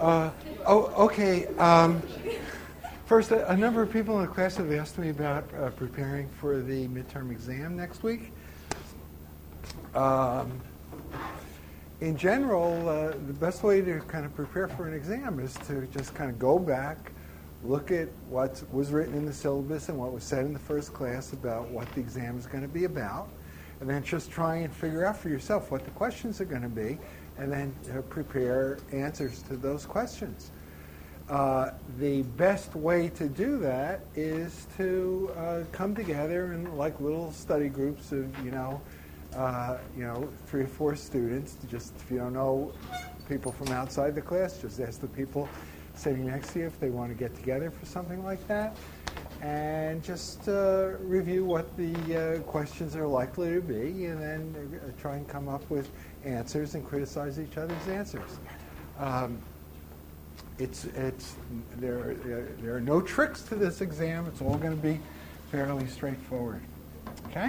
Okay. First, a number of people in the class have asked me about preparing for the midterm exam next week. In general, the best way to kind of prepare for an exam is to just kind of go back, look at what was written in the syllabus and what was said in the first class about what the exam is going to be about, and then just try and figure out for yourself what the questions are going to be, and then prepare answers to those questions. The best way to do that is to come together in like little study groups of 3 or 4 students. Just if you don't know people from outside the class, just ask the people sitting next to you if they want to get together for something like that, and just review what the questions are likely to be, and then try and come up with answers and criticize each other's answers. There are no tricks to this exam. It's all going to be fairly straightforward. Okay.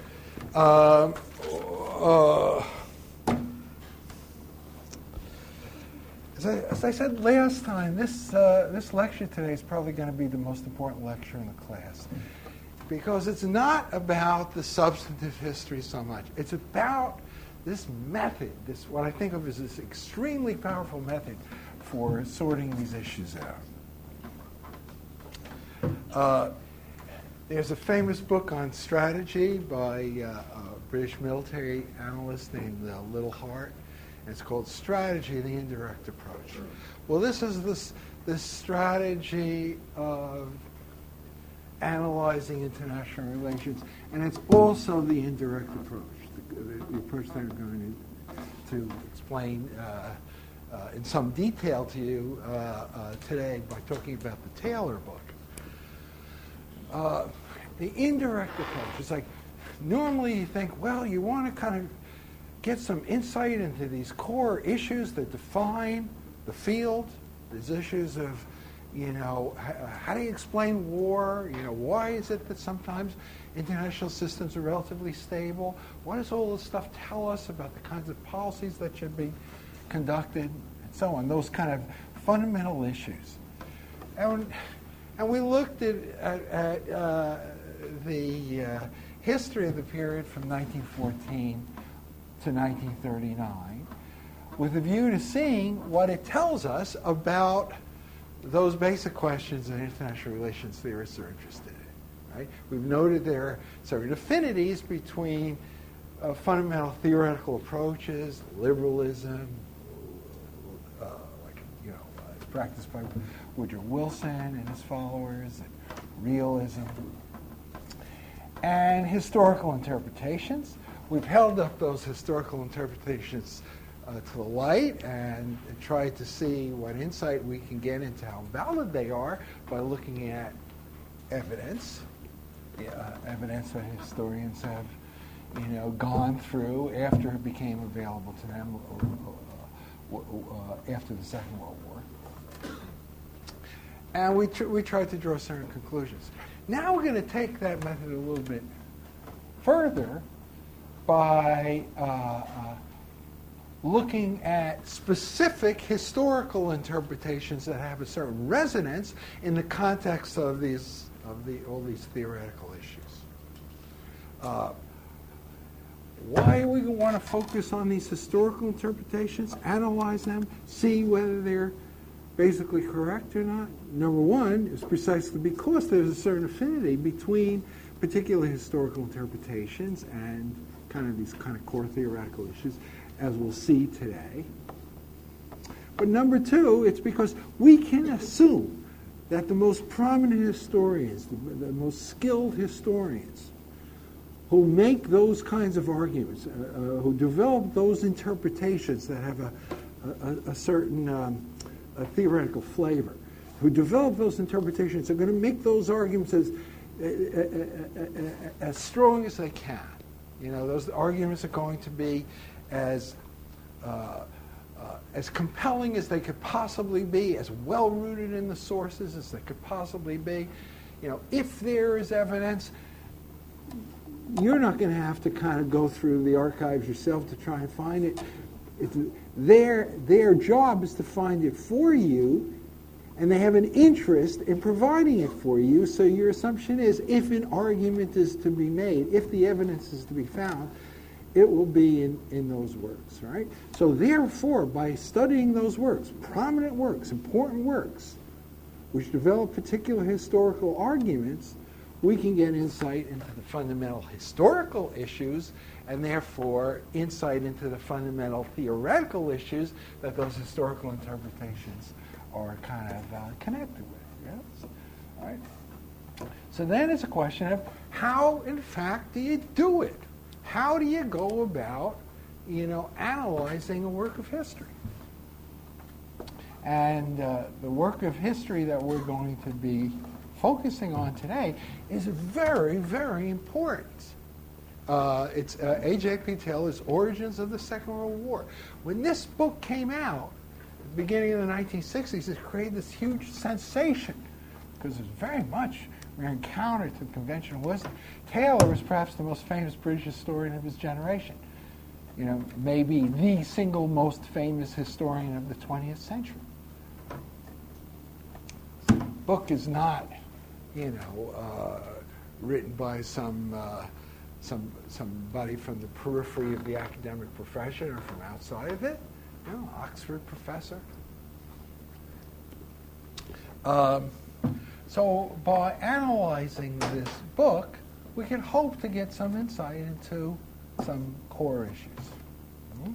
As I said last time, this lecture today is probably going to be the most important lecture in the class, because it's not about the substantive history so much. It's about this method, this what I think of as this extremely powerful method for sorting these issues out. There's a famous book on strategy by a British military analyst named Little Hart, and it's called Strategy, the Indirect Approach. Well, this is this strategy of analyzing international relations, and it's also the indirect approach, the approach that I'm going to explain in some detail to you today by talking about the Taylor book. The indirect approach is like, normally you think, well, you want to kind of get some insight into these core issues that define the field. These issues of, how do you explain war? Why is it that sometimes international systems are relatively stable? What does all this stuff tell us about the kinds of policies that should be conducted, and so on? Those kind of fundamental issues. And we looked at the history of the period from 1914 to 1939 with a view to seeing what it tells us about those basic questions that international relations theorists are interested in. Right? We've noted there are certain affinities between fundamental theoretical approaches, liberalism, practiced by Woodrow Wilson and his followers, and realism, and historical interpretations. We've held up those historical interpretations to the light and tried to see what insight we can get into how valid they are by looking at evidence, evidence that historians have, gone through after it became available to them after the Second World War. And we tried to draw certain conclusions. Now we're going to take that method a little bit further by looking at specific historical interpretations that have a certain resonance in the context of all these theoretical issues. Why do we want to focus on these historical interpretations, analyze them, see whether they're basically correct or not? Number one is precisely because there's a certain affinity between particular historical interpretations and these core theoretical issues, as we'll see today. But number two, it's because we can assume that the most prominent historians, the most skilled historians, who make those kinds of arguments, who develop those interpretations that have a certain theoretical flavor, who develop those interpretations are going to make those arguments as strong as they can. Those arguments are going to be as compelling as they could possibly be, as well rooted in the sources as they could possibly be. If there is evidence, you're not going to have to kind of go through the archives yourself to try and find it. their job is to find it for you, and they have an interest in providing it for you. So your assumption is, if an argument is to be made, if the evidence is to be found, it will be in those works, right? So therefore, by studying those works, prominent works, important works, which develop particular historical arguments, we can get insight into the fundamental historical issues, and therefore insight into the fundamental theoretical issues that those historical interpretations are kind of connected with. Yes? All right. So then it's a question of how, in fact, do you do it? How do you go about, analyzing a work of history? And the work of history that we're going to be focusing on today is very, very important. It's A.J.P. Taylor's Origins of the Second World War. When this book came out, at the beginning of the 1960s, it created this huge sensation because it's very much an counter to conventional wisdom. Taylor was perhaps the most famous British historian of his generation. Maybe the single most famous historian of the 20th century. The book is not, written by somebody from the periphery of the academic profession or from outside of it. Oxford professor. So by analyzing this book, we can hope to get some insight into some core issues.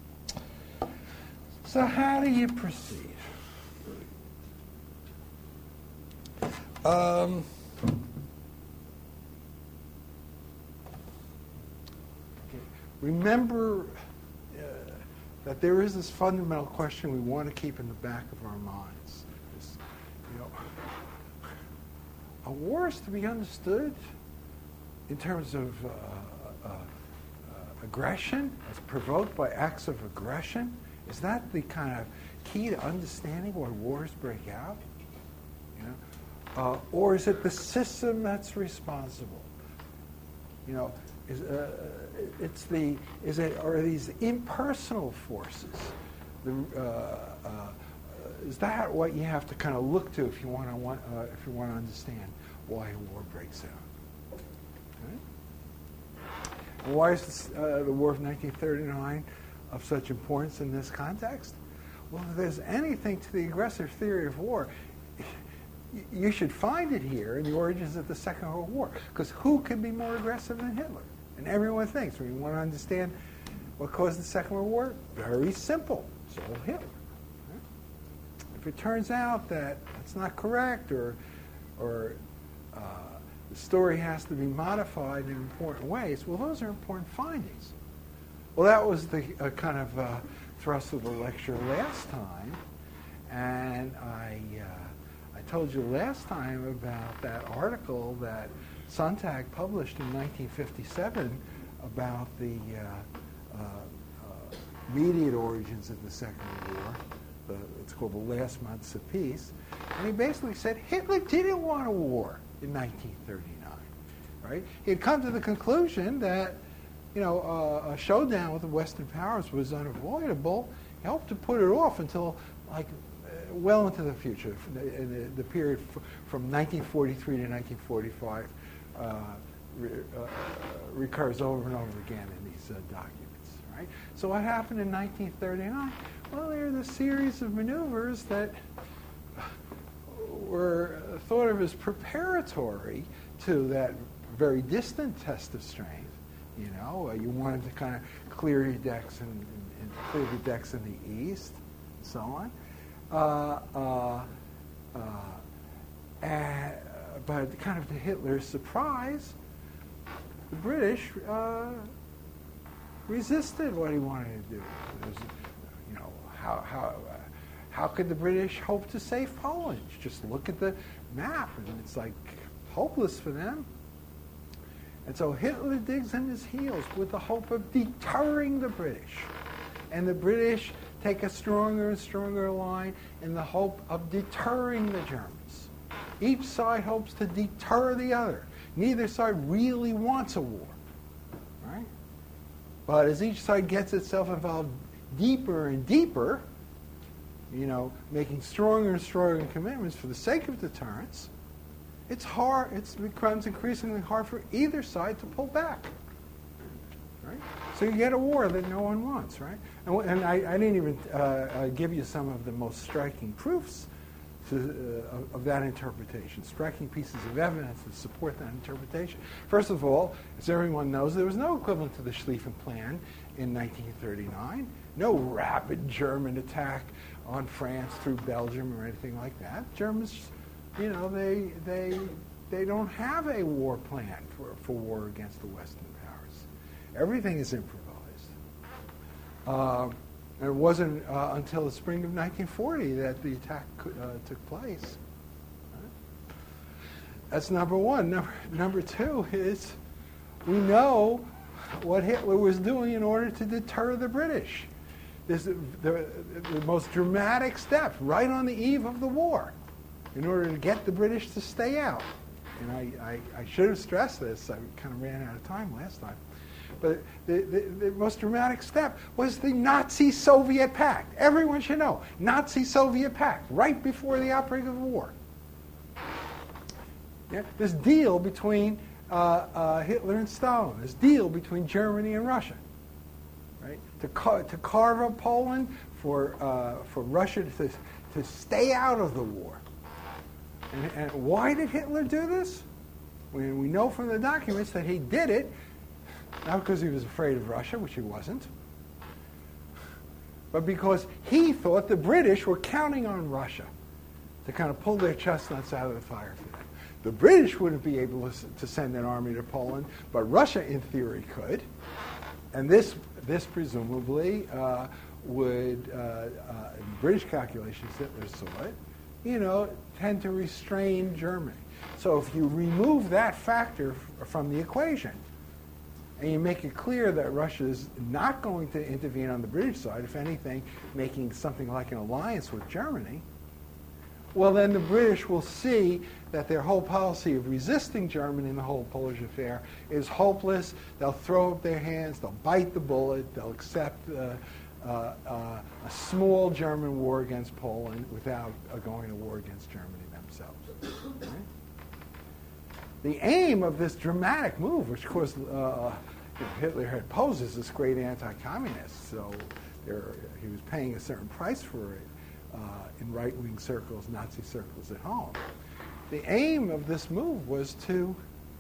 So how do you proceed? Remember that there is this fundamental question we want to keep in the back of our minds. A war is to be understood in terms of aggression, as provoked by acts of aggression. Is that the kind of key to understanding why wars break out? Or is it the system that's responsible? Are these impersonal forces? Is that what you have to kind of look to if you want to understand why a war breaks out? Okay? Why is the War of 1939 of such importance in this context? Well, if there's anything to the aggressive theory of war, you should find it here in the Origins of the Second World War. Because who can be more aggressive than Hitler? And everyone thinks, when you want to understand what caused the Second World War, very simple. It's all Hitler. Right? If it turns out that that's not correct, or the story has to be modified in important ways, well, those are important findings. Well, that was the kind of thrust of the lecture last time. And I told you last time about that article that Sontag published in 1957 about the immediate origins of the Second World War. It's called The Last Months of Peace. And he basically said Hitler didn't want a war in 1939. Right? He had come to the conclusion that a showdown with the Western powers was unavoidable. He hoped to put it off until well into the future, in the period from 1943 to 1945, recurs over and over again in these documents. Right? So what happened in 1939? Well, there are the series of maneuvers that were thought of as preparatory to that very distant test of strength. You wanted to kind of clear your decks and clear the decks in the east, and so on. But kind of to Hitler's surprise, the British resisted what he wanted to do. How could the British hope to save Poland? Just look at the map, and it's like hopeless for them. And so Hitler digs in his heels with the hope of deterring the British. And the British take a stronger and stronger line in the hope of deterring the Germans. Each side hopes to deter the other. Neither side really wants a war. Right? But as each side gets itself involved deeper and deeper, making stronger and stronger commitments for the sake of deterrence, it becomes increasingly hard for either side to pull back. Right? So you get a war that no one wants, right? And I didn't even give you some of the most striking proofs of that interpretation, striking pieces of evidence that support that interpretation. First of all, as everyone knows, there was no equivalent to the Schlieffen Plan in 1939. No rapid German attack on France through Belgium or anything like that. Germans, they don't have a war plan for war against the Western powers. Everything is improvised. And it wasn't until the spring of 1940 that the attack took place. Right? That's number one. Number two is we know what Hitler was doing in order to deter the British. This is the most dramatic step right on the eve of the war in order to get the British to stay out. And I should have stressed this. I kind of ran out of time last time. But the most dramatic step was the Nazi-Soviet Pact. Everyone should know. Nazi-Soviet Pact, right before the outbreak of the war. Yeah? This deal between Hitler and Stalin, this deal between Germany and Russia, right? To carve up Poland for Russia to stay out of the war. And why did Hitler do this? We know from the documents that he did it not because he was afraid of Russia, which he wasn't, but because he thought the British were counting on Russia to kind of pull their chestnuts out of the fire for them. The British wouldn't be able to send an army to Poland, but Russia, in theory, could. And this presumably would, in British calculations, Hitler saw it, tend to restrain Germany. So if you remove that factor from the equation, and you make it clear that Russia is not going to intervene on the British side, if anything, making something like an alliance with Germany, well, then the British will see that their whole policy of resisting Germany in the whole Polish affair is hopeless. They'll throw up their hands, they'll bite the bullet, they'll accept a small German war against Poland without going to war against Germany themselves. Right? The aim of this dramatic move, which of course Hitler had posed as this great anti-communist, so he was paying a certain price for it in right-wing circles, Nazi circles at home. The aim of this move was to,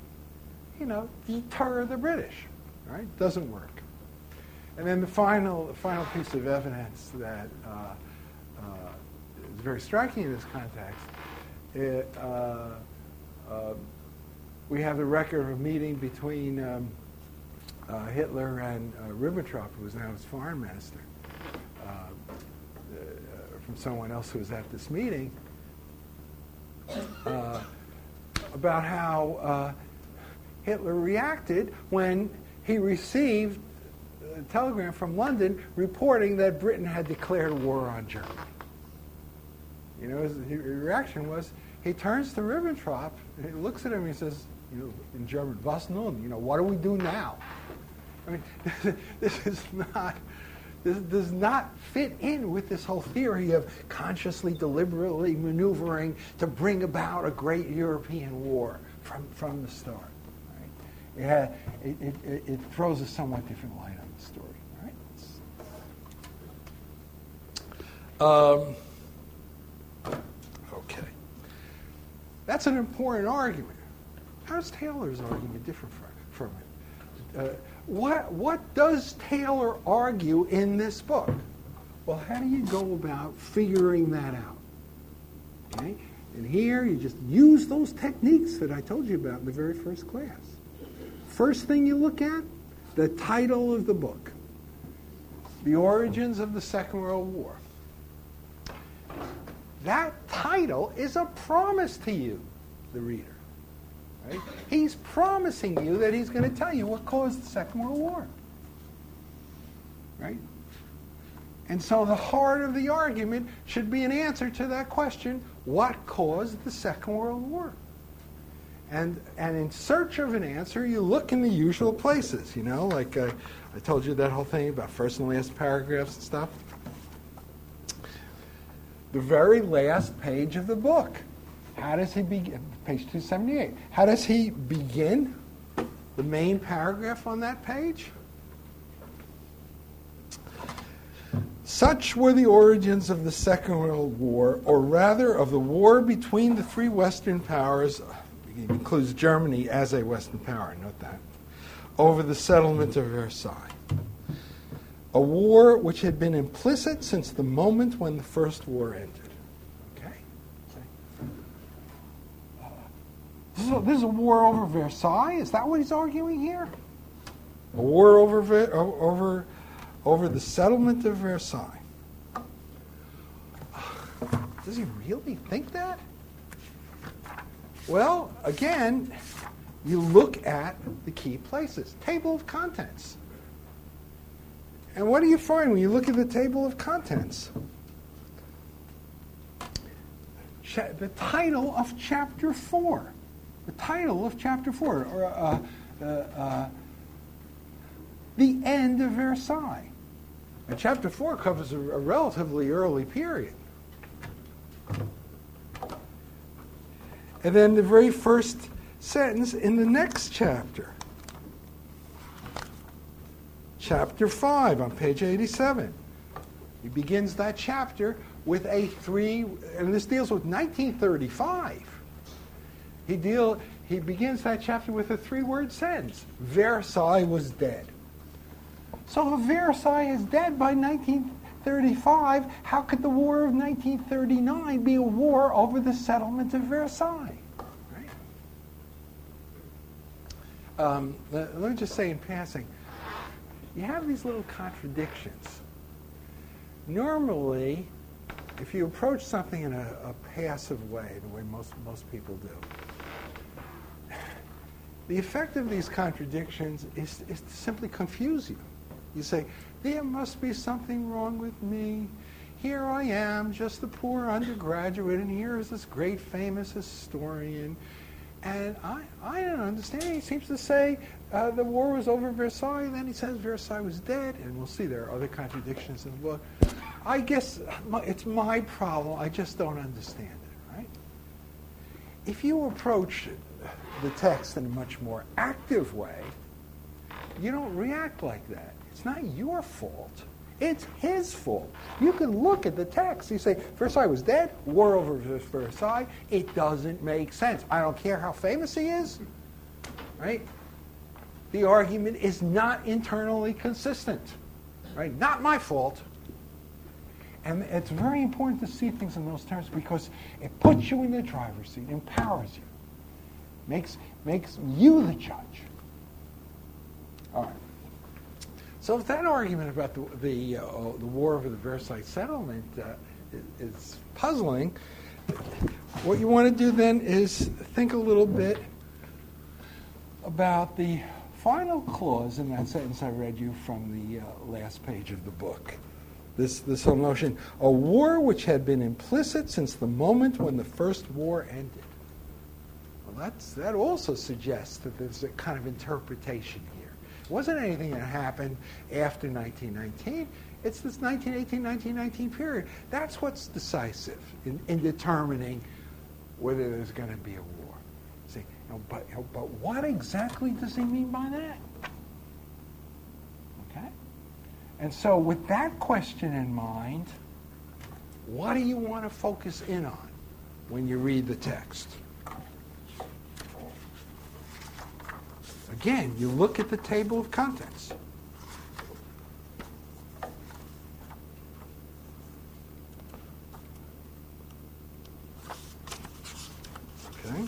deter the British. Right? Doesn't work. And then the final piece of evidence that is very striking in this context, we have the record of a meeting between Hitler and Ribbentrop, who was now his foreign minister, from someone else who was at this meeting, about how Hitler reacted when he received a telegram from London reporting that Britain had declared war on Germany. His reaction was, he turns to Ribbentrop, and he looks at him and he says, in German, was nun? What do we do now? I mean, this does not fit in with this whole theory of consciously, deliberately maneuvering to bring about a great European war from the start. Right? It throws a somewhat different light on the story. Right? Okay. That's an important argument. How is Taylor's argument different from it? What does Taylor argue in this book? Well, how do you go about figuring that out? Okay? And here you just use those techniques that I told you about in the very first class. First thing you look at, the title of the book, The Origins of the Second World War. That title is a promise to you, the reader. Right? He's promising you that he's going to tell you what caused the Second World War. Right? And so the heart of the argument should be an answer to that question, what caused the Second World War? And in search of an answer, you look in the usual places, like I told you that whole thing about first and last paragraphs and stuff. The very last page of the book. How does he begin? Page 278. How does he begin the main paragraph on that page? Such were the origins of the Second World War, or rather of the war between the three Western powers, it includes Germany as a Western power, note that, over the settlement of Versailles. A war which had been implicit since the moment when the First War ended. Okay? This is a war over Versailles? Is that what he's arguing here? A war over the settlement of Versailles. Does he really think that? Well, again, you look at the key places. Table of contents. And what do you find when you look at the table of contents? The title of Chapter 4. The title of Chapter 4. Or, the end of Versailles. And Chapter 4 covers a relatively early period. And then the very first sentence in the next chapter. Chapter 5 on page 87. He begins that chapter with and this deals with 1935. He begins that chapter with a 3-word sentence. Versailles was dead. So if Versailles is dead by 1935, how could the War of 1939 be a war over the settlement of Versailles? Right? Let me just say in passing, you have these little contradictions. Normally, if you approach something in a passive way, the way most people do, the effect of these contradictions is to simply confuse you. You say, there must be something wrong with me. Here I am, just a poor undergraduate, and here is this great famous historian. And I don't understand. He seems to say the war was over Versailles, and then he says Versailles was dead. And we'll see there are other contradictions in the book. I guess it's my problem. I just don't understand it, right? If you approach the text in a much more active way, you don't react like that. It's not your fault. It's his fault. You can look at the text. You say, Versailles was dead, war over Versailles. It doesn't make sense. I don't care how famous he is. Right? The argument is not internally consistent. Right? Not my fault. And it's very important to see things in those terms because it puts you in the driver's seat, empowers you, makes you the judge. All right. So if that argument about the war over the Versailles settlement is puzzling, what you want to do then is think a little bit about the final clause in that sentence I read you from the last page of the book. This whole notion, a war which had been implicit since the moment when the first war ended. Well, that also suggests that there's a kind of interpretation here. It wasn't anything that happened after 1919. It's this 1918-1919 period. That's what's decisive in determining whether there's going to be a war. See, but what exactly does he mean by that? Okay? And so with that question in mind, what do you want to focus in on when you read the text? Again, you look at the table of contents. Okay.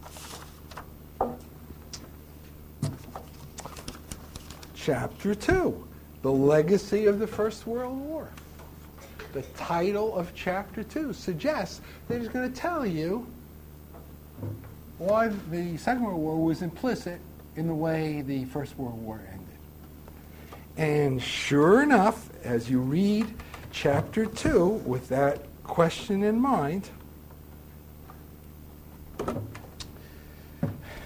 Chapter 2, the legacy of the First World War. The title of Chapter 2 suggests that he's going to tell you why the Second World War was implicit in the way the First World War ended. And sure enough, as you read Chapter 2 with that question in mind,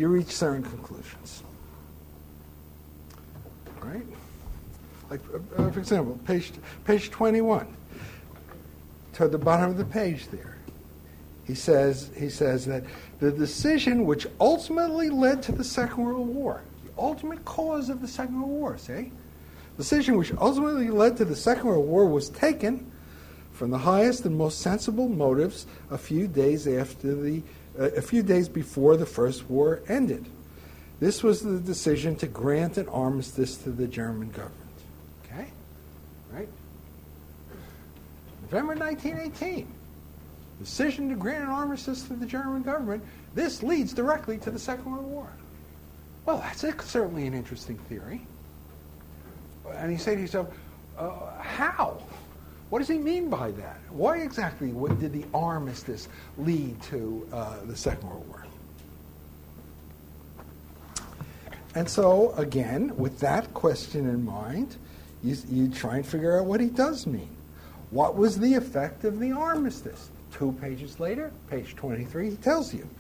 you reach certain conclusions. Right? Like, for example, page 21, toward the bottom of the page there. He says that the decision which ultimately led to the Second World War, the ultimate cause of the Second World War, see? The decision which ultimately led to the Second World War was taken from the highest and most sensible motives a few days before the First War ended. This was the decision to grant an armistice to the German government. Okay? Right? November 1918. Decision to grant an armistice to the German government. This leads directly to the Second World War. Well, that's certainly an interesting theory. And you say to yourself, how? What does he mean by that? Why exactly did the armistice lead to the Second World War? And so, again, with that question in mind, you try and figure out what he does mean. What was the effect of the armistice? 2 pages later, page 23, he tells you.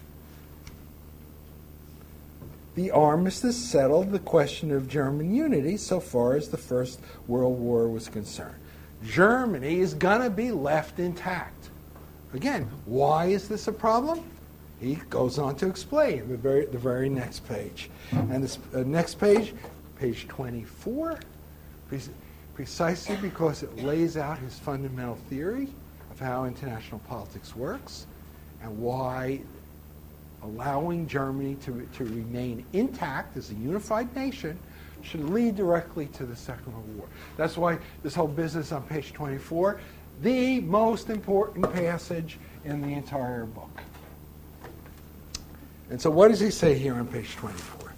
The armistice settled the question of German unity so far as the First World War was concerned. Germany is going to be left intact. Again, why is this a problem? He goes on to explain the very next page. And this next page, page 24, precisely because it lays out his fundamental theory of how international politics works and why allowing Germany to remain intact as a unified nation should lead directly to the Second World War. That's why this whole business on page 24, the most important passage in the entire book. And so what does he say here on page 24?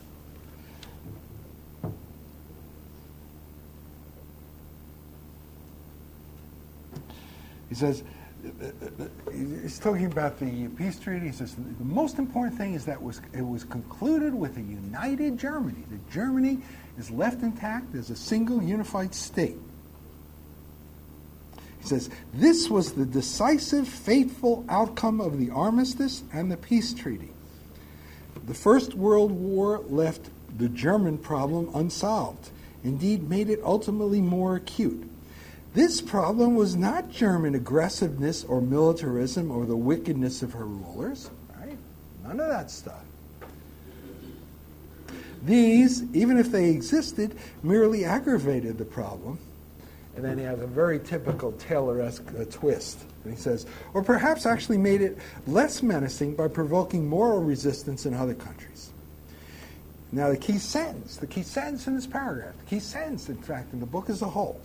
He says, he's talking about the peace treaty. He says, the most important thing is that it was concluded with a united Germany. That Germany is left intact as a single unified state. He says, this was the decisive, fateful outcome of the armistice and the peace treaty. The First World War left the German problem unsolved, indeed made it ultimately more acute. This problem was not German aggressiveness or militarism or the wickedness of her rulers, right? None of that stuff. These, even if they existed, merely aggravated the problem. And then he has a very typical Taylor-esque twist. And he says, or perhaps actually made it less menacing by provoking moral resistance in other countries. Now the key sentence in this paragraph, the key sentence, in fact, in the book as a whole,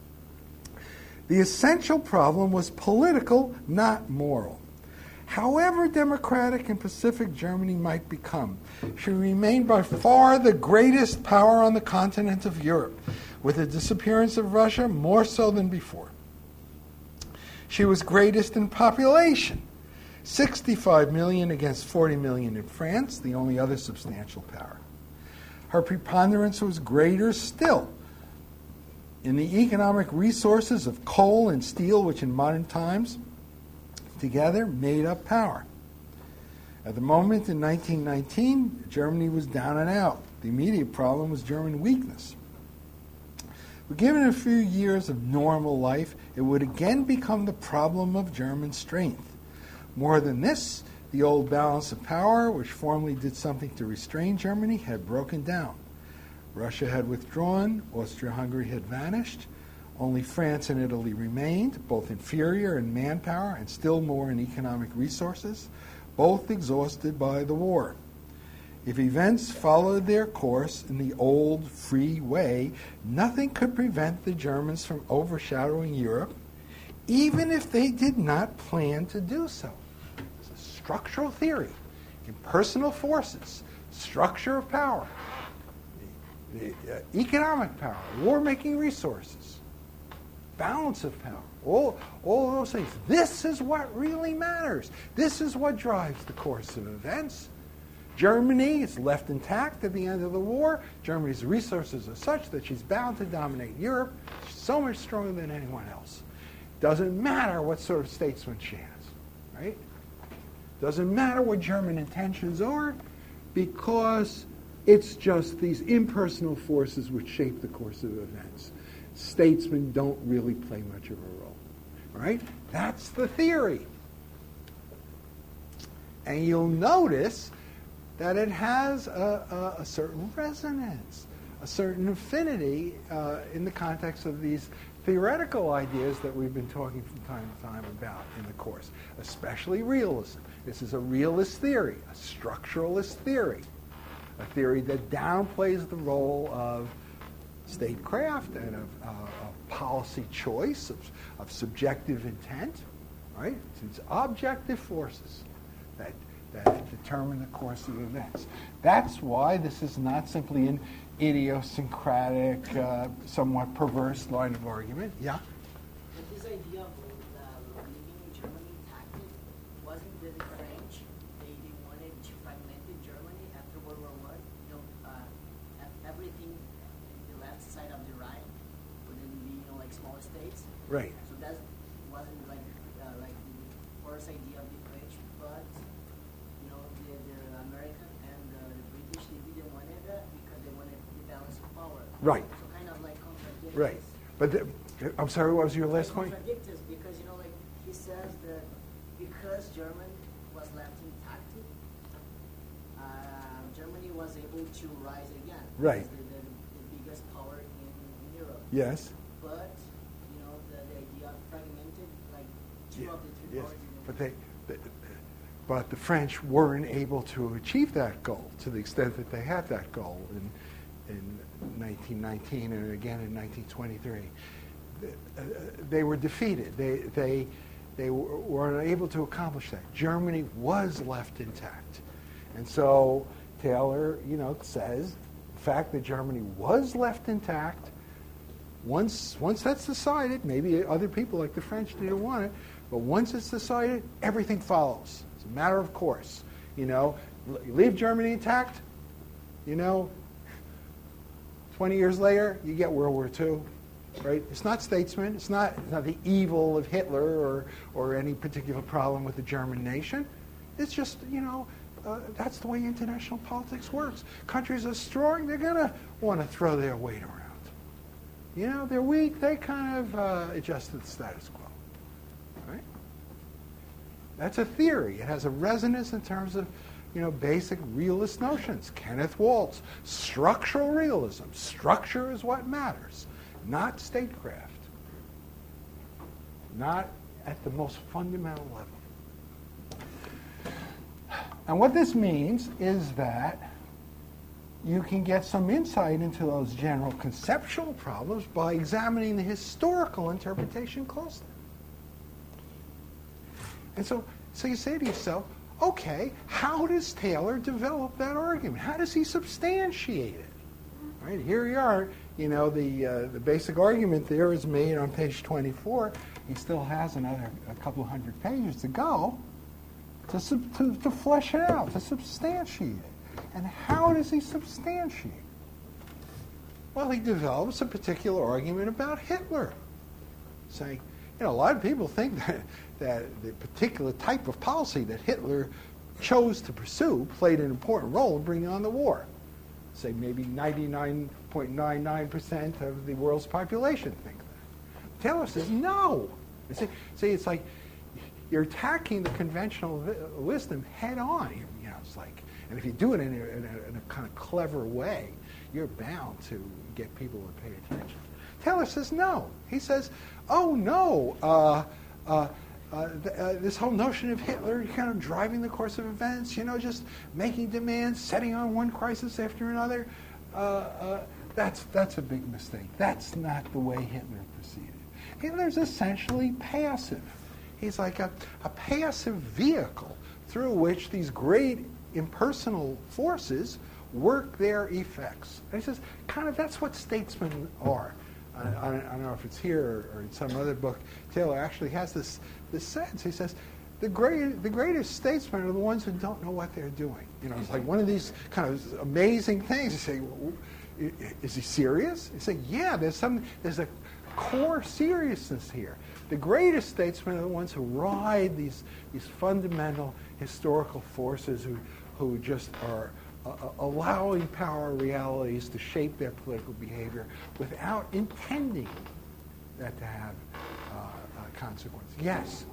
the essential problem was political, not moral. However democratic and pacific Germany might become, she remained by far the greatest power on the continent of Europe, with the disappearance of Russia more so than before. She was greatest in population, 65 million against 40 million in France, the only other substantial power. Her preponderance was greater still in the economic resources of coal and steel, which in modern times together made up power. At the moment in 1919, Germany was down and out. The immediate problem was German weakness. But given a few years of normal life, it would again become the problem of German strength. More than this, the old balance of power, which formerly did something to restrain Germany, had broken down. Russia had withdrawn, Austria-Hungary had vanished, only France and Italy remained, both inferior in manpower and still more in economic resources, both exhausted by the war. If events followed their course in the old free way, nothing could prevent the Germans from overshadowing Europe, even if they did not plan to do so. It's a structural theory in personal forces, structure of power, the economic power, war-making resources, balance of power, all of those things. This is what really matters. This is what drives the course of events. Germany is left intact at the end of the war. Germany's resources are such that she's bound to dominate Europe. She's so much stronger than anyone else. Doesn't matter what sort of statesman she has, right? Doesn't matter what German intentions are. because it's just these impersonal forces which shape the course of events. Statesmen don't really play much of a role. Right? That's the theory. And you'll notice that it has a certain resonance, a certain affinity in the context of these theoretical ideas that we've been talking from time to time about in the course, especially realism. This is a realist theory, a structuralist theory, a theory that downplays the role of statecraft and of policy choice, of subjective intent, right? It's objective forces that determine the course of events. That's why this is not simply an idiosyncratic, somewhat perverse line of argument. Yeah? But this idea of living in Germany tactic, wasn't the French, they wanted to fragment Germany after World War I? Everything in the left side of the Rhine would then be, like smaller states. Right. So that wasn't like the first idea of the French, but the American and the British, they didn't want it because they wanted the balance of power. Right. So kind of like contradicts. Right. But I'm sorry, what was your last point? Contradicts because like he says that because Germany was left intact, Germany was able to rise again. Right. The biggest power in Europe. Yes. But the idea of fragmented, like two of the three powers. But the French weren't able to achieve that goal to the extent that they had that goal in 1919 and again in 1923. They were defeated. They were unable to accomplish that. Germany was left intact. And so Taylor, says the fact that Germany was left intact, once that's decided, maybe other people like the French didn't want it, but once it's decided, everything follows. It's a matter of course. You leave Germany intact, 20 years later, you get World War II, right? It's not statesmen. It's not the evil of Hitler or any particular problem with the German nation. It's just, that's the way international politics works. Countries are strong, they're going to want to throw their weight around. They're weak, they kind of adjust to the status quo. Right? That's a theory. It has a resonance in terms of, basic realist notions. Kenneth Waltz, structural realism. Structure is what matters, not statecraft. Not at the most fundamental level. And what this means is that you can get some insight into those general conceptual problems by examining the historical interpretation closely. And so you say to yourself, okay, how does Taylor develop that argument? How does he substantiate it? Right, here we are. The basic argument there is made on page 24. He still has a couple hundred pages to go to flesh it out, to substantiate it. And how does he substantiate? Well, he develops a particular argument about Hitler, saying, a lot of people think that the particular type of policy that Hitler chose to pursue played an important role in bringing on the war. Say maybe 99.99% of the world's population think that. Taylor says, no. See, it's like you're attacking the conventional wisdom head on. It's like, and if you do it in a kind of clever way, you're bound to get people to pay attention. Taylor says no. He says, oh no, this whole notion of Hitler kind of driving the course of events, just making demands, setting on one crisis after another, that's a big mistake. That's not the way Hitler proceeded. Hitler's essentially passive. He's like a passive vehicle through which these great impersonal forces work their effects. And he says, kind of that's what statesmen are. I don't know if it's here or in some other book. Taylor actually has this sense. He says, the greatest statesmen are the ones who don't know what they're doing. It's like one of these kind of amazing things. You say, well, is he serious? You say, yeah, there's a core seriousness here. The greatest statesmen are the ones who ride these fundamental historical forces who just are allowing power realities to shape their political behavior without intending that to have consequences. Yes?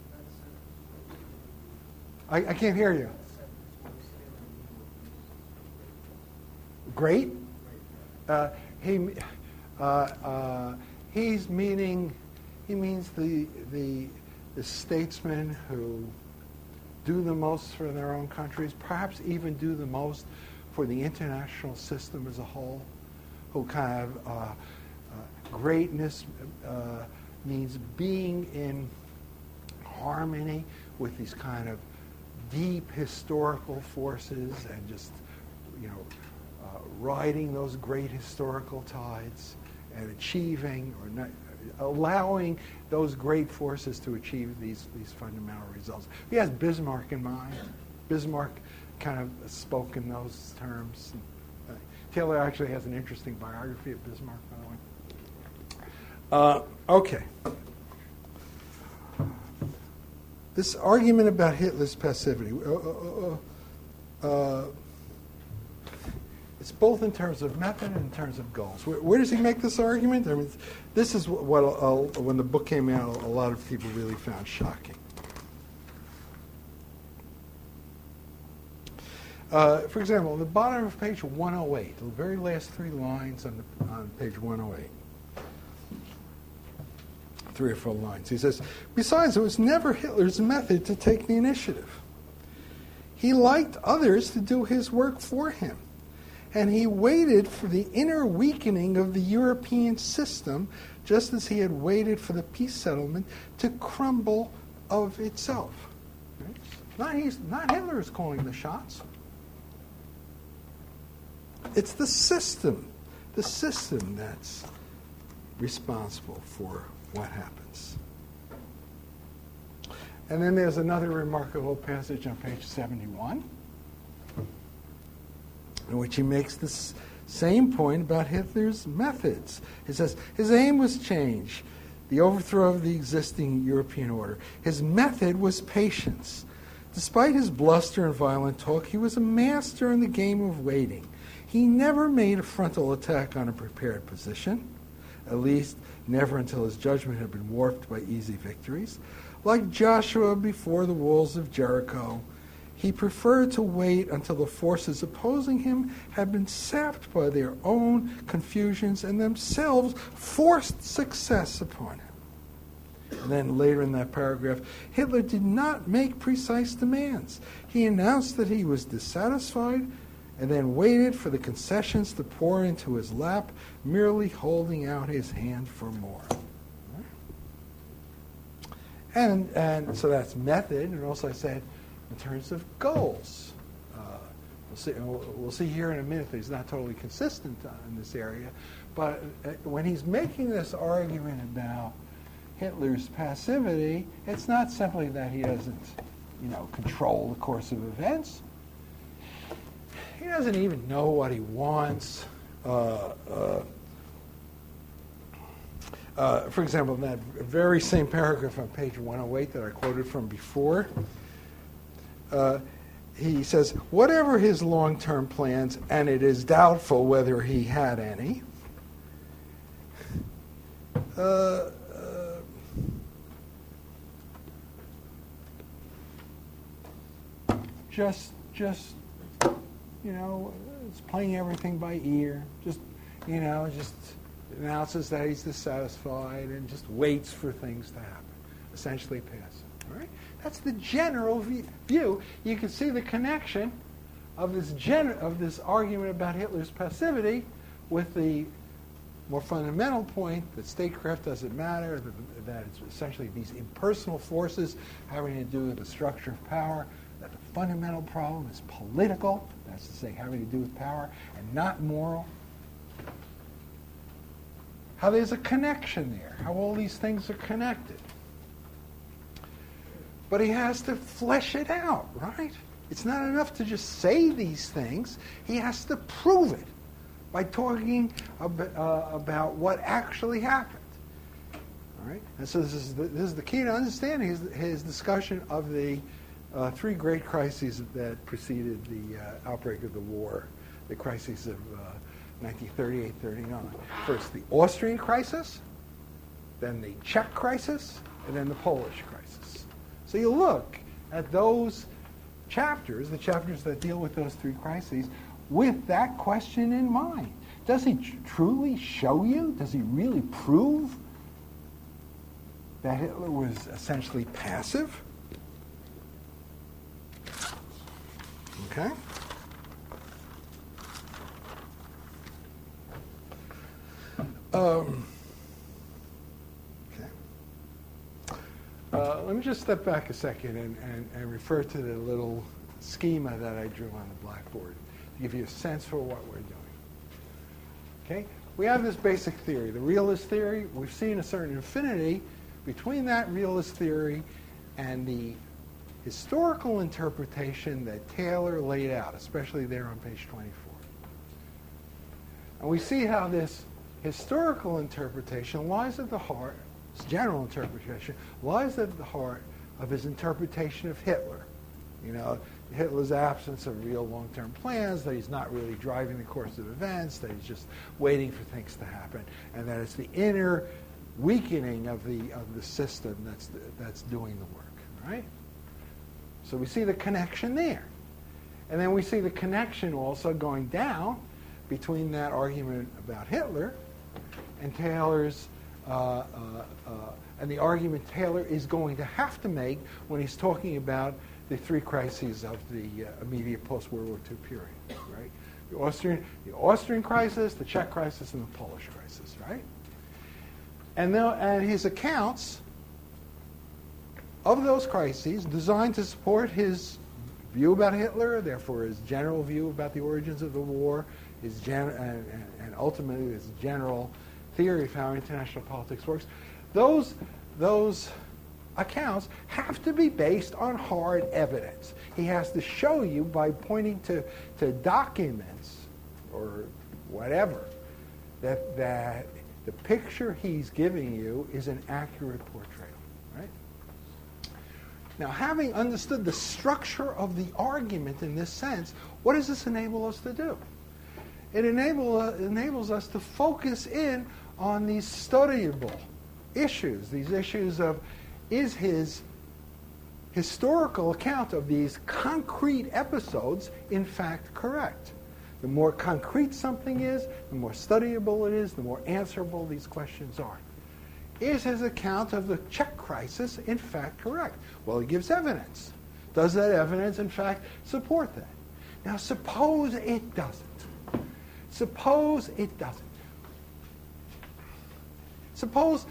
I can't hear you. Great? He means the statesmen who do the most for their own countries, perhaps even do the most for the international system as a whole, who kind of greatness means being in harmony with these kind of deep historical forces and just, riding those great historical tides and achieving or not, allowing those great forces to achieve these fundamental results. He has Bismarck in mind. Bismarck kind of spoke in those terms. Taylor actually has an interesting biography of Bismarck, by the way. Okay. This argument about Hitler's passivity, it's both in terms of method and in terms of goals. Where does he make this argument? I mean, this is what when the book came out, a lot of people really found shocking. For example, on the bottom of page 108, the very last 3 lines on page 108, 3 or 4 lines, he says, besides, it was never Hitler's method to take the initiative. He liked others to do his work for him. And he waited for the inner weakening of the European system, just as he had waited for the peace settlement to crumble of itself. Right? Not Hitler is calling the shots. It's the system that's responsible for what happens. And then there's another remarkable passage on page 71. In which he makes this same point about Hitler's methods. He says, his aim was change, the overthrow of the existing European order. His method was patience. Despite his bluster and violent talk, he was a master in the game of waiting. He never made a frontal attack on a prepared position, at least never until his judgment had been warped by easy victories. Like Joshua before the walls of Jericho, he preferred to wait until the forces opposing him had been sapped by their own confusions and themselves forced success upon him. And then later in that paragraph, Hitler did not make precise demands. He announced that he was dissatisfied and then waited for the concessions to pour into his lap, merely holding out his hand for more. And so that's method, and also I said, in terms of goals. We'll see here in a minute that he's not totally consistent in this area, but when he's making this argument about Hitler's passivity, it's not simply that he doesn't, control the course of events. He doesn't even know what he wants. For example, in that very same paragraph on page 108 that I quoted from before, he says, whatever his long-term plans, and it is doubtful whether he had any, it's playing everything by ear. Just announces that he's dissatisfied and just waits for things to happen. Essentially passive. All right? That's the general view. You can see the connection of this argument about Hitler's passivity with the more fundamental point that statecraft doesn't matter, that it's essentially these impersonal forces having to do with the structure of power, that the fundamental problem is political, that's to say having to do with power, and not moral. How there's a connection there, how all these things are connected. But he has to flesh it out, right? It's not enough to just say these things. He has to prove it by talking about what actually happened. All right? And so this is the key to understanding his discussion of the three great crises that preceded the outbreak of the war, the crises of 1938-39. First, the Austrian crisis, then the Czech crisis, and then the Polish crisis. So you look at those chapters, the chapters that deal with those three crises, with that question in mind. Does he truly show you? Does he really prove that Hitler was essentially passive? Okay. Let me just step back a second and refer to the little schema that I drew on the blackboard to give you a sense for what we're doing. Okay? We have this basic theory, the realist theory. We've seen a certain affinity between that realist theory and the historical interpretation that Taylor laid out, especially there on page 24. And we see how this historical interpretation lies at the heart, this general interpretation, lies at the heart of his interpretation of Hitler. You know, Hitler's absence of real long-term plans, that he's not really driving the course of events, that he's just waiting for things to happen, and that it's the inner weakening of the system that's doing the work, right? So we see the connection there. And then we see the connection also going down between that argument about Hitler and Taylor's and the argument Taylor is going to have to make when he's talking about the three crises of the immediate post-World War II period, right? The Austrian crisis, the Czech crisis, and the Polish crisis, right? And his accounts of those crises, designed to support his view about Hitler, therefore his general view about the origins of the war, and ultimately his general theory of how international politics works, those accounts have to be based on hard evidence. He has to show you by pointing to documents or whatever that the picture he's giving you is an accurate portrayal, right? Now, having understood the structure of the argument in this sense, what does this enable us to do? It enables us to focus in on these studyable issues, these issues of, is his historical account of these concrete episodes in fact correct? The more concrete something is, the more studyable it is, the more answerable these questions are. Is his account of the Czech crisis in fact correct? Well, he gives evidence. Does that evidence in fact support that? Now, suppose it doesn't. Suppose it doesn't. Suppose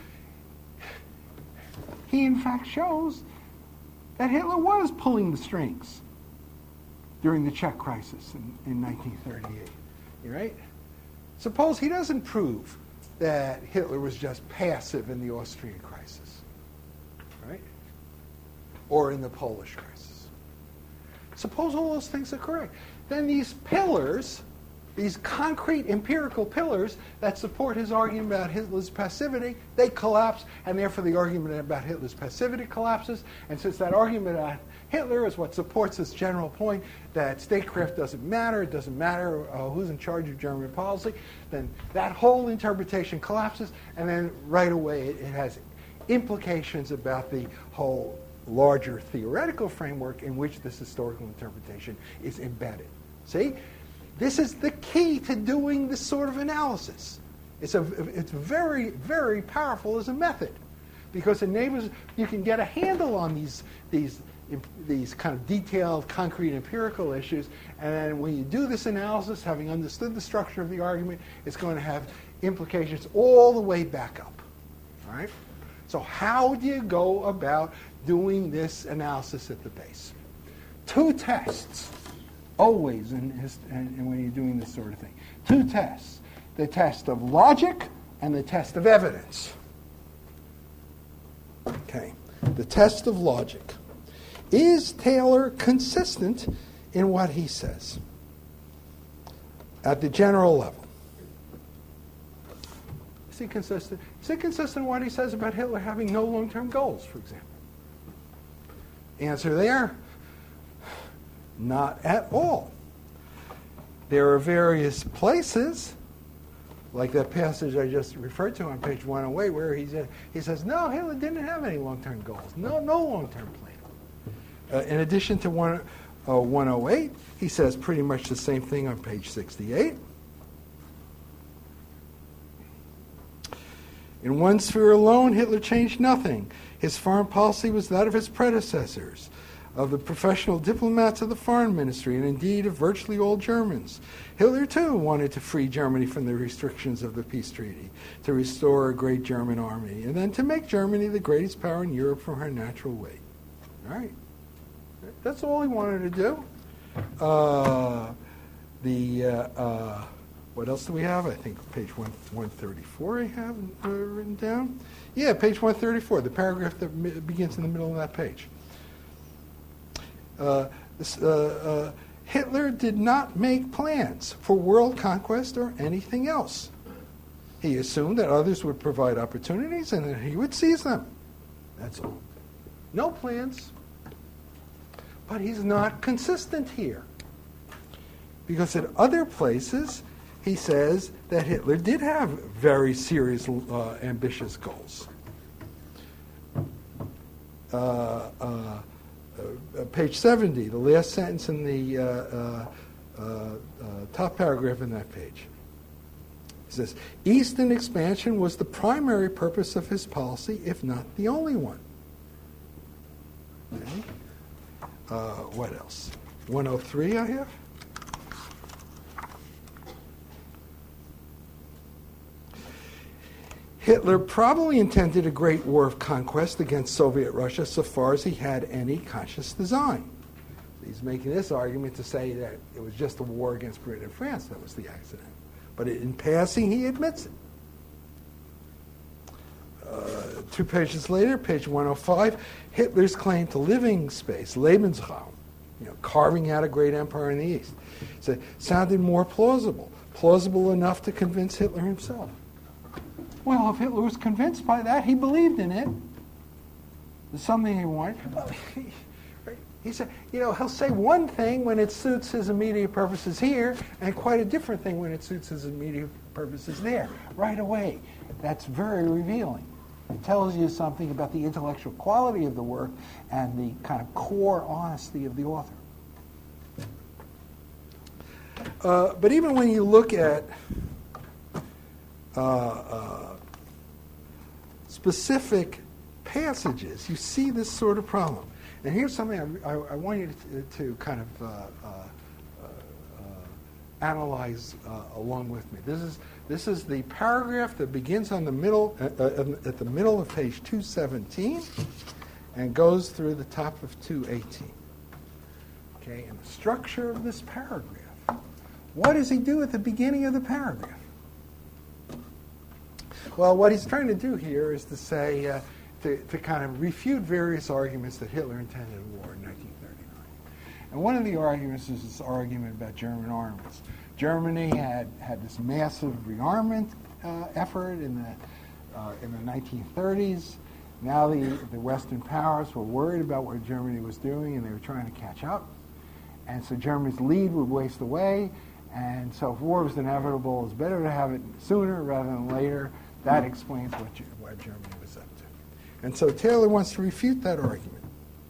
he in fact shows that Hitler was pulling the strings during the Czech crisis in 1938, right? Suppose he doesn't prove that Hitler was just passive in the Austrian crisis, right? Or in the Polish crisis. Suppose all those things are correct. Then these pillars, these concrete empirical pillars that support his argument about Hitler's passivity, they collapse, and therefore the argument about Hitler's passivity collapses. And since that argument about Hitler is what supports this general point that statecraft doesn't matter, it doesn't matter who's in charge of German policy, then that whole interpretation collapses, and then right away it has implications about the whole larger theoretical framework in which this historical interpretation is embedded. See? This is the key to doing this sort of analysis. It's very, very powerful as a method because it enables you can get a handle on these kind of detailed, concrete, empirical issues, and then when you do this analysis, having understood the structure of the argument, it's going to have implications all the way back up. All right? So how do you go about doing this analysis at the base? Two tests. Always and when you're doing this sort of thing. Two tests. The test of logic and the test of evidence. Okay. The test of logic. Is Taylor consistent in what he says at the general level? Is he consistent? Is he consistent in what he says about Hitler having no long-term goals, for example? Answer there. Not at all. There are various places, like that passage I just referred to on page 108, where he says, no, Hitler didn't have any long-term goals. No long-term plan. In addition to 108, he says pretty much the same thing on page 68. In one sphere alone, Hitler changed nothing. His foreign policy was that of his predecessors, of the professional diplomats of the foreign ministry, and indeed of virtually all Germans. Hitler, too, wanted to free Germany from the restrictions of the peace treaty, to restore a great German army, and then to make Germany the greatest power in Europe from her natural weight. All right. That's all he wanted to do. What else do we have? I think page 134 I have written down. Yeah, page 134, the paragraph that begins in the middle of that page. Hitler did not make plans for world conquest or anything else. He assumed that others would provide opportunities and that he would seize them. That's all. No plans. But he's not consistent here. Because at other places, he says that Hitler did have very serious, ambitious goals. Page 70, the last sentence in the top paragraph in that page. It says, Eastern expansion was the primary purpose of his policy, if not the only one. Okay. What else? 103 I have. Hitler probably intended a great war of conquest against Soviet Russia so far as he had any conscious design. He's making this argument to say that it was just a war against Britain and France that was the accident. But in passing, he admits it. 2 pages later, page 105, Hitler's claim to living space, Lebensraum, carving out a great empire in the East, sounded more plausible enough to convince Hitler himself. Well, if Hitler was convinced by that, he believed in it. There's something he wanted. He said, he'll say one thing when it suits his immediate purposes here, and quite a different thing when it suits his immediate purposes there, right away. That's very revealing. It tells you something about the intellectual quality of the work and the kind of core honesty of the author. But even when you look at specific passages, you see this sort of problem. And here's something I want you to kind of analyze along with me. This is the paragraph that begins on the middle at the middle of page 217 and goes through the top of 218. Okay, and the structure of this paragraph. What does he do at the beginning of the paragraph? Well, what he's trying to do here is to say, to kind of refute various arguments that Hitler intended a war in 1939. And one of the arguments is this argument about German armaments. Germany had this massive rearmament effort in the 1930s. Now the Western powers were worried about what Germany was doing, and they were trying to catch up. And so Germany's lead would waste away. And so if war was inevitable, it's better to have it sooner rather than later. That explains what Germany was up to. And so Taylor wants to refute that argument.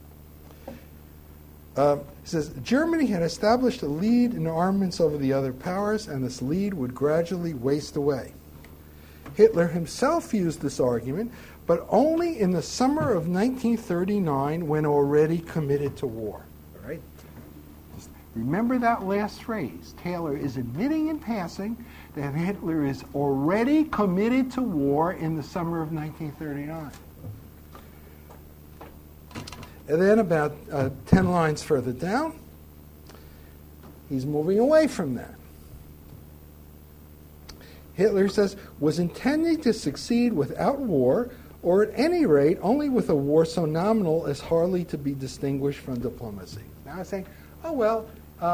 He says, Germany had established a lead in armaments over the other powers, and this lead would gradually waste away. Hitler himself used this argument, but only in the summer of 1939 when already committed to war. All right? Just remember that last phrase. Taylor is admitting in passing that Hitler is already committed to war in the summer of 1939. And then about 10 lines further down, he's moving away from that. Hitler says, was intending to succeed without war, or at any rate, only with a war so nominal as hardly to be distinguished from diplomacy. Now I'm saying, oh, well,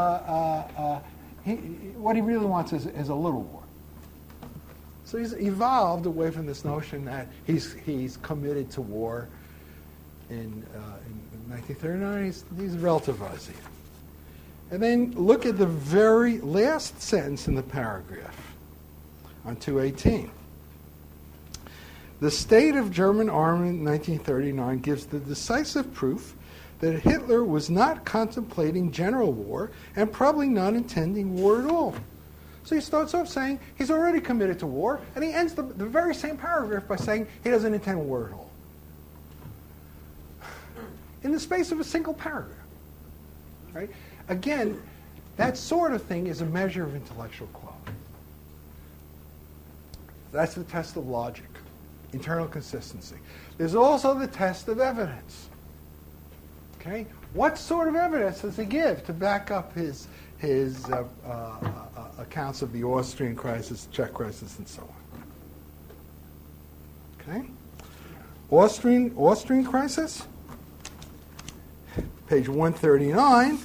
what he really wants is a little war. So he's evolved away from this notion that he's committed to war in 1939. He's relativizing it. And then look at the very last sentence in the paragraph on 218. The state of German armament in 1939 gives the decisive proof that Hitler was not contemplating general war and probably not intending war at all. So he starts off saying he's already committed to war, and he ends the very same paragraph by saying he doesn't intend war at all. In the space of a single paragraph. Right? Again, that sort of thing is a measure of intellectual quality. That's the test of logic, internal consistency. There's also the test of evidence. Okay? What sort of evidence does he give to back up his accounts of the Austrian crisis, Czech crisis, and so on? Okay? Austrian crisis, page 139.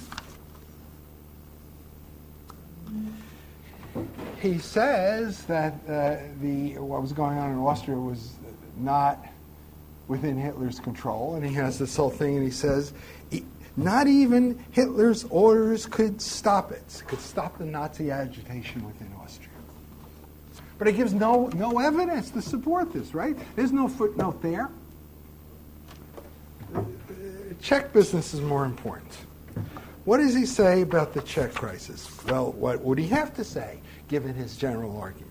He says that what was going on in Austria was not within Hitler's control, and he has this whole thing, and he says, not even Hitler's orders could stop it, could stop the Nazi agitation within Austria. But it gives no evidence to support this, right? There's no footnote there. Czech business is more important. What does he say about the Czech crisis? Well, what would he have to say, given his general argument?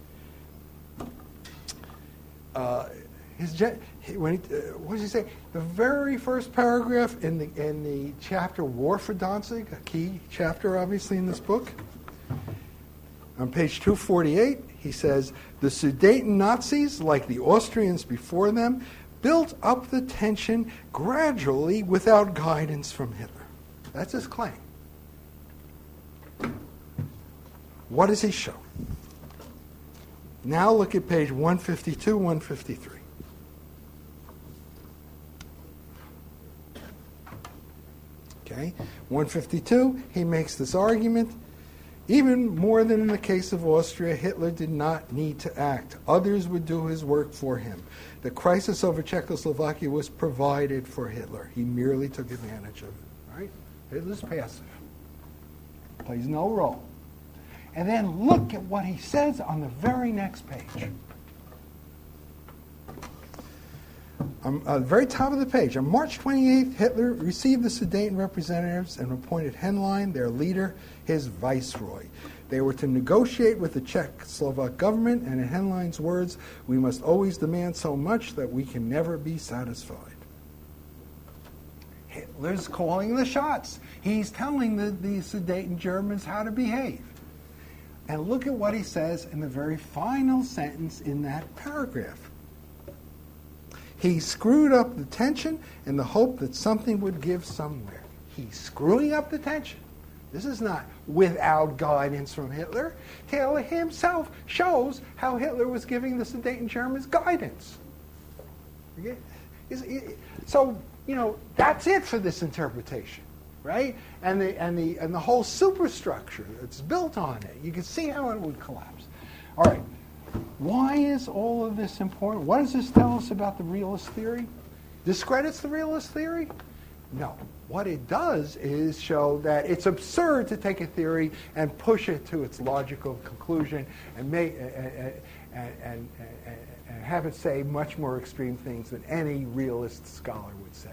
What does he say? The very first paragraph in the chapter War for Danzig, a key chapter, obviously, in this book. On page 248, he says, the Sudeten Nazis, like the Austrians before them, built up the tension gradually without guidance from Hitler. That's his claim. What does he show? Now look at page 152, 153. Okay, 152, he makes this argument. Even more than in the case of Austria, Hitler did not need to act. Others would do his work for him. The crisis over Czechoslovakia was provided for Hitler. He merely took advantage of it. Right? Hitler's passive. Plays no role. And then look at what he says on the very next page. At the very top of the page, on March 28th, Hitler received the Sudeten representatives and appointed Henlein, their leader, his viceroy. They were to negotiate with the Czechoslovak government, and in Henlein's words, we must always demand so much that we can never be satisfied. Hitler's calling the shots. He's telling the Sudeten Germans how to behave. And look at what he says in the very final sentence in that paragraph. He screwed up the tension in the hope that something would give somewhere. He's screwing up the tension. This is not without guidance from Hitler. Taylor himself shows how Hitler was giving the Sudeten Germans guidance. Okay? So, that's it for this interpretation, right? And the whole superstructure that's built on it. You can see how it would collapse. All right. Why is all of this important? What does this tell us about the realist theory? Discredits the realist theory? No. What it does is show that it's absurd to take a theory and push it to its logical conclusion and have it say much more extreme things than any realist scholar would say.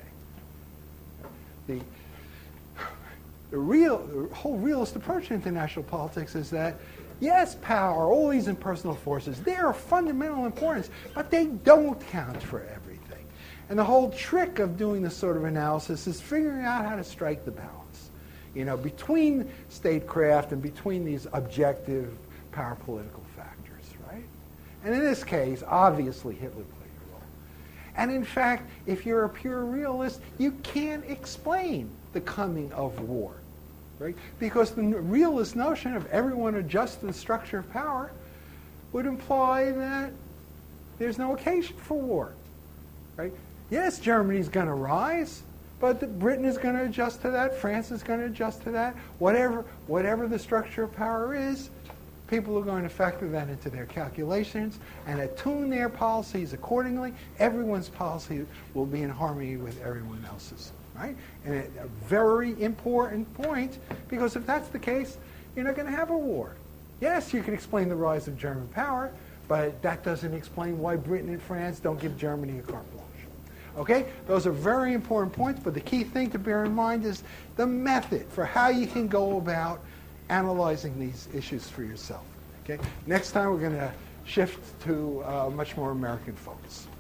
The whole realist approach to international politics is that yes, power, all these impersonal forces, they are of fundamental importance, but they don't count for everything. And the whole trick of doing this sort of analysis is figuring out how to strike the balance, between statecraft and between these objective power political factors, right? And in this case, obviously Hitler played a role. And in fact, if you're a pure realist, you can't explain the coming of war. Right? Because the realist notion of everyone adjusts to the structure of power would imply that there's no occasion for war. Right? Yes, Germany's going to rise, but Britain is going to adjust to that. France is going to adjust to that. Whatever the structure of power is, people are going to factor that into their calculations and attune their policies accordingly. Everyone's policy will be in harmony with everyone else's. right? And a very important point, because if that's the case, you're not going to have a war. Yes, you can explain the rise of German power, but that doesn't explain why Britain and France don't give Germany a carte blanche. Okay? Those are very important points, but the key thing to bear in mind is the method for how you can go about analyzing these issues for yourself. Okay? Next time we're going to shift to much more American focus.